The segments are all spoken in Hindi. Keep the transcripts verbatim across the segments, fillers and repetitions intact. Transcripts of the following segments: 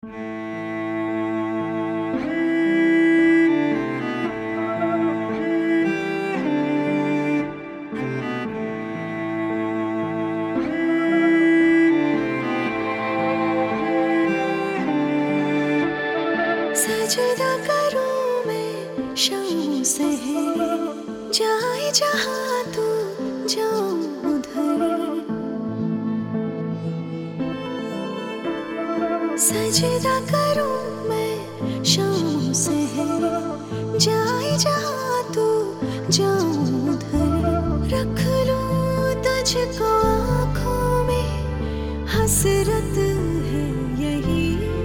सजदा करूं मैं शामों से है, जाए जहां तू जाऊं उधर। सजदा करूं मैं शामों से है, जाए जहां तू जाऊं उधर। रख लूं तुझको आँखों में, हसरत है यही।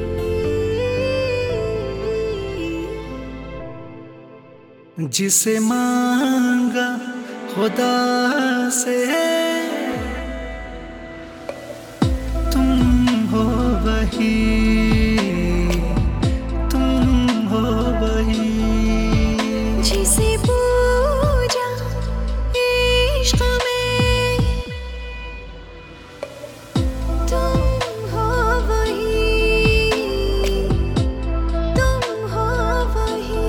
जिसे मांगा खुदा से तुम हो वही, तुम हो वही। जिसे पूजा इश्क में तुम हो वही, तुम हो वही।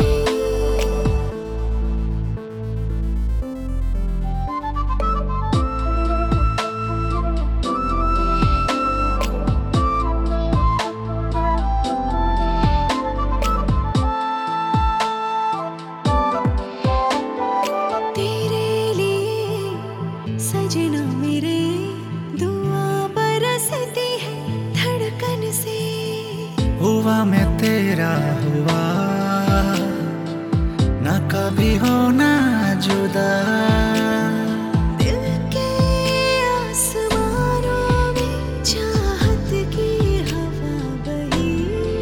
सजना मेरे दुआ बरसती है धड़कन से। हुआ मैं तेरा हुआ, ना कभी होना जुदा। दिल के आसमानों में चाहत की हवा बही।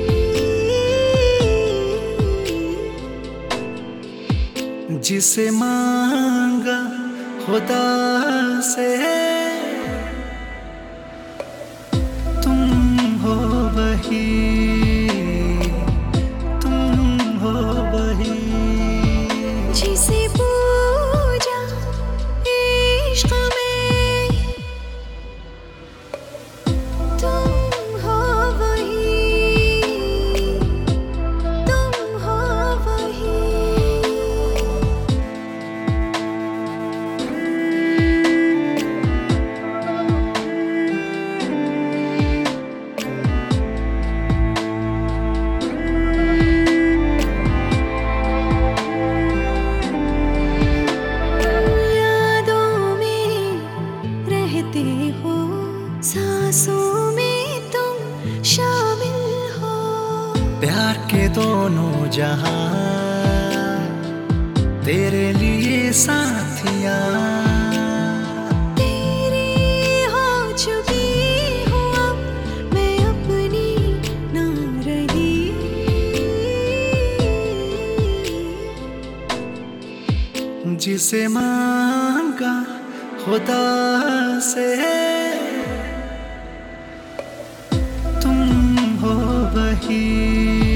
जिसे मांगा खुदा से तुम हो वही, तुम हो वही। जिसे पूजा इश्क में तुम हो वही, तुम हो वही। हो सांसों में तुम शामिल हो। प्यार के दोनों जहां तेरे लिए साथिया। तेरी हो चुकी हूँ अब मैं अपनी ना रही। जिसे मांगा खुदा से तुम हो वही।